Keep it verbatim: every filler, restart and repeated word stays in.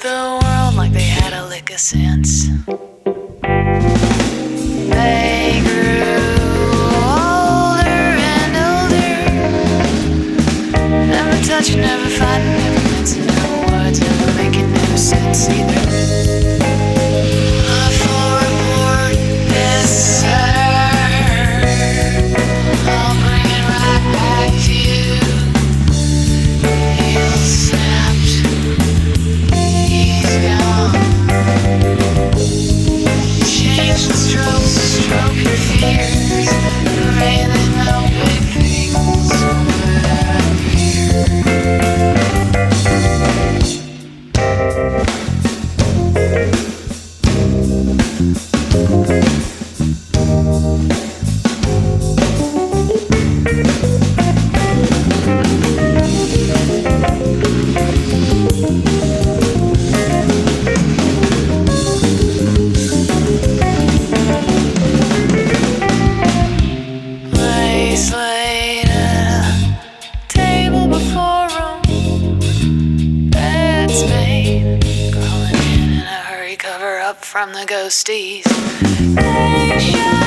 the world like they had a lick of sense. They grew older and older, never touching, never fighting, never mixing no words, never making no sense either. A floorboard is served, I'll bring it right back to you. Heel snapped, he's gone. Change the strokes, stroke your fears, pray that no big things would from the ghosties. They show